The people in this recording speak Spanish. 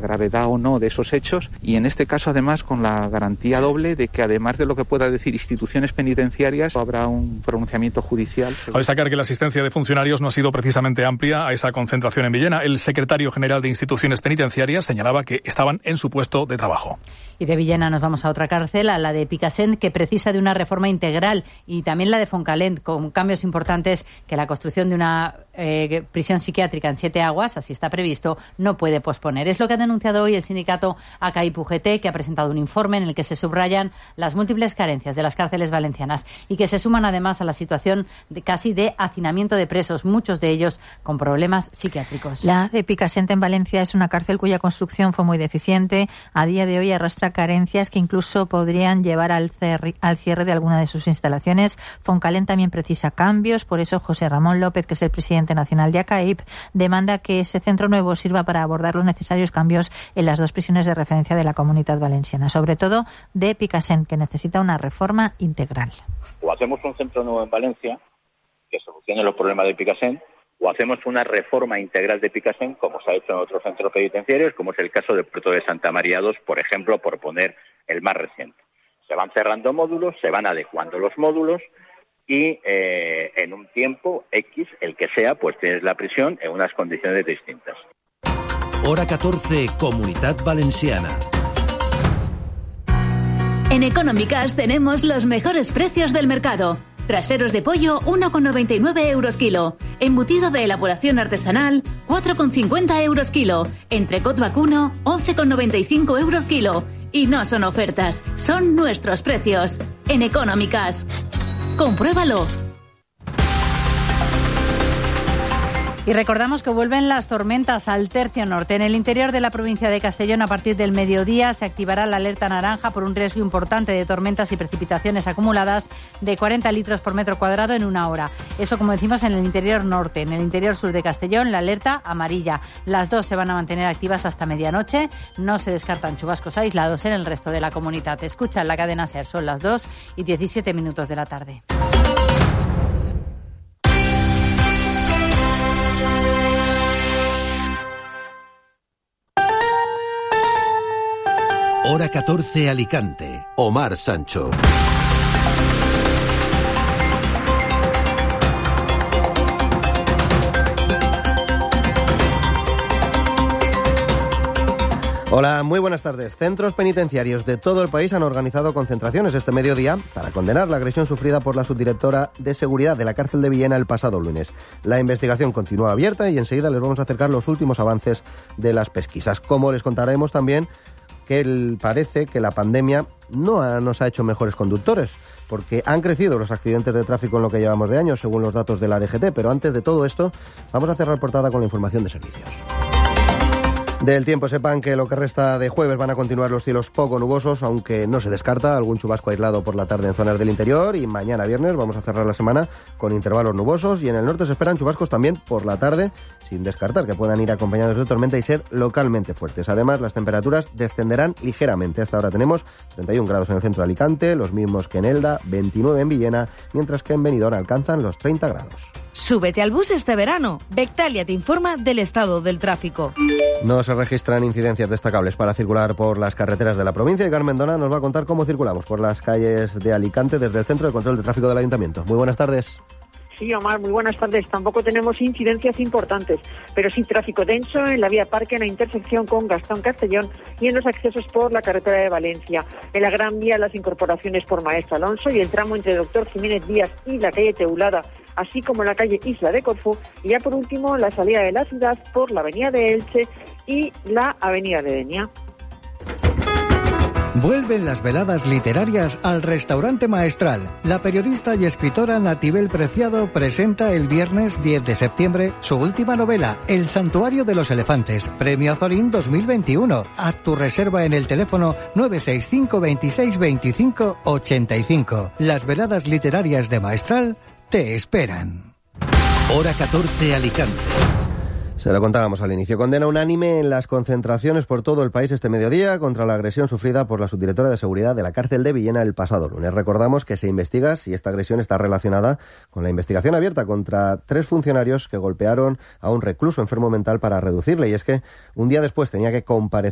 gravedad o no de esos hechos, y en este caso además con la garantía doble de que además de lo que pueda decir instituciones penitenciarias, habrá un pronunciamiento judicial. A destacar que la asistencia de funcionarios no ha sido precisamente amplia a esa concentración en Villena. El secretario general de Instituciones Penitenciarias señalaba que estaban en su puesto de trabajo. Y de Villena nos vamos a otra cárcel, a la de Picassent, que precisa de una reforma integral, y también la de Foncalent, con cambios importantes que la construcción de una prisión psiquiátrica en 7 Aguas, así está previsto, no puede posponer. Es lo que ha denunciado hoy el sindicato ACAIP-UGT, que ha presentado un informe en el que se subrayan las múltiples carencias de las cárceles valencianas y que se suman además a la situación casi de hacinamiento de presos, muchos de ellos con problemas psiquiátricos. La de Picassent en Valencia es una cárcel cuya construcción fue muy deficiente. A día de hoy arrastra carencias que incluso podrían llevar al cierre de alguna de sus instalaciones. Foncalent también precisa cambios, por eso José Ramón López, que es el presidente nacional de ACAIP, demanda que ese centro nuevo sirva para abordar los necesarios cambios en las 2 prisiones de referencia de la Comunitat Valenciana, sobre todo de Picassent, que necesita una reforma integral. O hacemos un centro nuevo en Valencia que solucione los problemas de Picassent, o hacemos una reforma integral de Picassent, como se ha hecho en otros centros penitenciarios, como es el caso del Puerto de Santa María II, por ejemplo, por poner el más reciente. Se van cerrando módulos, se van adecuando los módulos, y en un tiempo X, el que sea, pues tienes la prisión en unas condiciones distintas. Hora 14, Comunitat Valenciana. En Económicas tenemos los mejores precios del mercado. Traseros de pollo, 1,99 euros kilo. Embutido de elaboración artesanal, 4,50 euros kilo. Entrecot vacuno, 11,95 euros kilo. Y no son ofertas, son nuestros precios. En Económicas. ¡Compruébalo! Y recordamos que vuelven las tormentas al tercio norte. En el interior de la provincia de Castellón, a partir del mediodía, se activará la alerta naranja por un riesgo importante de tormentas y precipitaciones acumuladas de 40 litros por metro cuadrado en una hora. Eso, como decimos, en el interior norte. En el interior sur de Castellón, la alerta amarilla. Las dos se van a mantener activas hasta medianoche. No se descartan chubascos aislados en el resto de la comunidad. Escucha la cadena SER. Son las 2:17 de la tarde. Hora 14, Alicante. Omar Sancho. Hola, muy buenas tardes. Centros penitenciarios de todo el país han organizado concentraciones este mediodía para condenar la agresión sufrida por la subdirectora de seguridad de la cárcel de Villena el pasado lunes. La investigación continúa abierta y enseguida les vamos a acercar los últimos avances de las pesquisas. Como les contaremos también que parece que la pandemia no nos ha hecho mejores conductores, porque han crecido los accidentes de tráfico en lo que llevamos de año, según los datos de la DGT. Pero antes de todo esto, vamos a cerrar portada con la información de servicios. Del tiempo, sepan que lo que resta de jueves van a continuar los cielos poco nubosos, aunque no se descarta algún chubasco aislado por la tarde en zonas del interior, y mañana viernes vamos a cerrar la semana con intervalos nubosos, y en el norte se esperan chubascos también por la tarde, sin descartar que puedan ir acompañados de tormenta y ser localmente fuertes. Además, las temperaturas descenderán ligeramente. Hasta ahora tenemos 31 grados en el centro de Alicante, los mismos que en Elda, 29 en Villena, mientras que en Benidorm alcanzan los 30 grados. Súbete al bus este verano. Bectalia te informa del estado del tráfico. No se registran incidencias destacables para circular por las carreteras de la provincia, y Carmen Dona nos va a contar cómo circulamos por las calles de Alicante desde el Centro de Control de Tráfico del Ayuntamiento. Muy buenas tardes. Sí, Omar, muy buenas tardes. Tampoco tenemos incidencias importantes, pero sí tráfico denso en la vía Parque, en la intersección con Gastón Castellón y en los accesos por la carretera de Valencia. En la Gran Vía, las incorporaciones por Maestro Alonso y el tramo entre Doctor Jiménez Díaz y la calle Teulada, así como la calle Isla de Corfú. Y ya por último, la salida de la ciudad por la avenida de Elche y la avenida de Denia. Vuelven las veladas literarias al Restaurante Maestral. La periodista y escritora Natibel Preciado presenta el viernes 10 de septiembre su última novela, El Santuario de los Elefantes, Premio Azorín 2021. Haz tu reserva en el teléfono 965 26 25 85. Las veladas literarias de Maestral te esperan. Hora 14, Alicante. Se lo contábamos al inicio. Condena unánime en las concentraciones por todo el país este mediodía contra la agresión sufrida por la subdirectora de seguridad de la cárcel de Villena el pasado lunes. Recordamos que se investiga si esta agresión está relacionada con la investigación abierta contra 3 funcionarios que golpearon a un recluso enfermo mental para reducirle. Y es que un día después tenía que comparecer